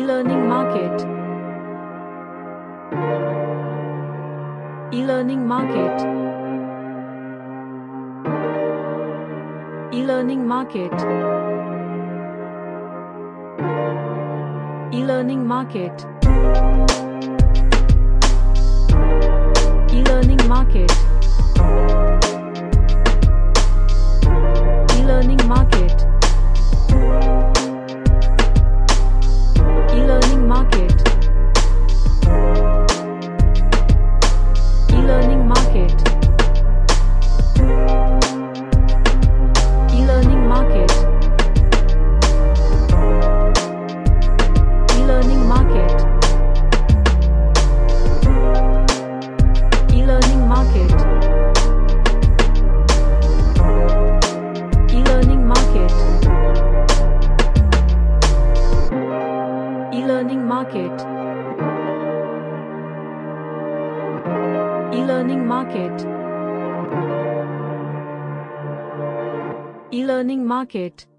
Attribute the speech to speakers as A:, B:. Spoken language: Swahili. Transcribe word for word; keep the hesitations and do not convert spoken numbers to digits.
A: E-learning market. E-learning market. E-learning market. E-learning market. E-learning market. E-learning market. E-learning market. E-learning market. E-learning market. E-learning market. E-learning market. E-learning market. E-learning market. E-learning market. E-learning market.